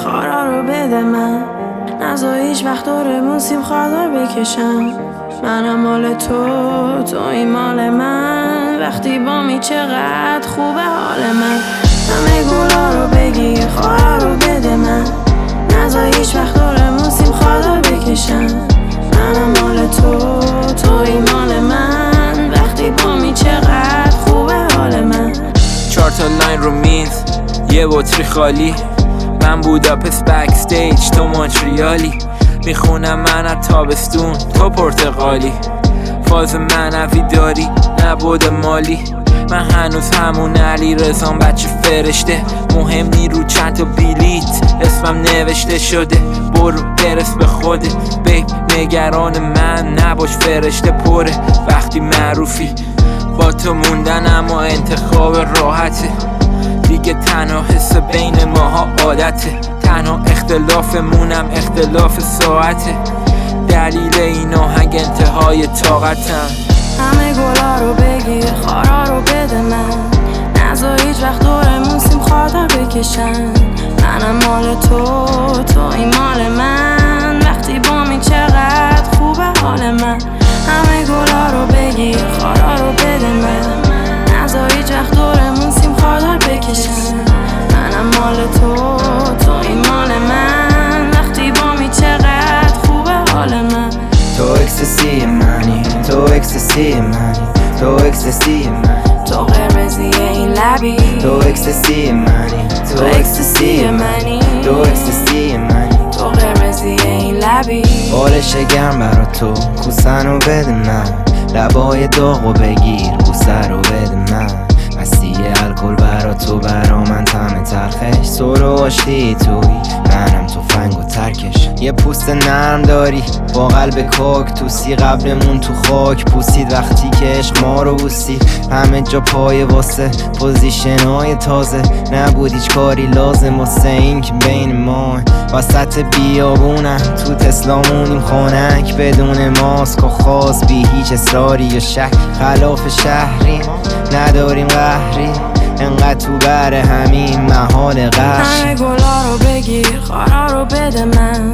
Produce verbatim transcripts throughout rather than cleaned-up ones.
خارا رو بده من، نزا هیچ وقت دور موسیم خاردار بکشم. منم مال تو، توی مال من، وقتی بامی چقدر خوبه حال من. همه گلا رو بگیر، خارا رو بده من، نزا هیچ وقت دور موسیم خاردار بکشم. منم مال تو، توی مال من، وقتی بامی چقدر خوبه حال من. چهار تا لاین رو میز، یه بطری خالی، من بوداپست بکستیج، تو مونتریالی. میخونم من از تابستون، تو پرتغالی. فاز معنوی داری، نبود مالی. من هنوز همون علی رزام، بچه فرشته. مهم نی رو چند تا بیلیت اسمم نوشته شده. برو برس به خوده بیب، نگران من نباش، فرشته پره. وقتی معروفی با تو موندن، اما انتخاب راحته. دیگه تنها حس بین ماها عادته، تنها اختلافمونم اختلاف ساعته. دلیل این آهنگ انتهای طاقتم. همه گلا رو بگیر، خارا رو بده من، نزا هیچ وقت دور موسیم خاردار بکشن. منم مال تو، توی مال من، وقتی بامی چقدر خوبه حال من. همه گلا رو بگیر، خارا رو بده من، نزا هیچ وقت دور موسیم خاردار بکشن. منم مال تو، توی مال من، وقتی بامی چقدر خوبه حال من. تو اکستسی منی، تو اکستسی منی، تو اکستسی منی، تو قرمزی این لبی، تو اکستسی منی، تو اکستسی منی، تو اکستسی منی، تو قرمزی این لبی. بالش گرم برا تو، کوسن رو بده من، لبای داغو بگیر، کوسه رو بده من. مسیح الکل برا تو، برا من طعم تلخش. سرو آشتی توی منم، تفنگ و ترکش. یه پوست نرم داری با قلب کوک، توسی قبلمون تو خاک پوسید وقتی که عشق ما رو بوسید. همه جا پای واسه پوزیشنای تازه، نبود هیچ کاری لازم واسه این که بین ما. وسط بیابونم تو تسلامونیم، خانک بدون ماسک و خاص، بی هیچ اصراری یا شک. خلاف شهریم نداریم قهری، انقدر تو بر همین محال قرش. همه گلا رو بگیر، خارا رو بده من،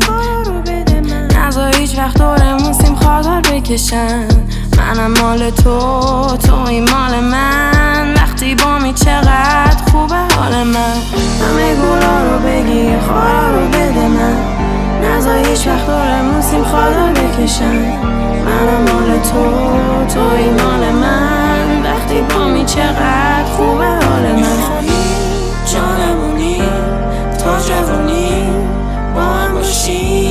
نزا هیچ وقت دور موسیم خاردار بکشن. منم مال تو، توی مال من، وقتی بامی چقدر خوبه حال من. همه گلا رو بگیر، خارا رو بده من، نزا هیچ وقت دور موسیم خاردار بکشن. منم مال تو، توی مال من، وقتی بامی چقدر خوبه حال من. جانمونی تا جوونی با هم باشیم.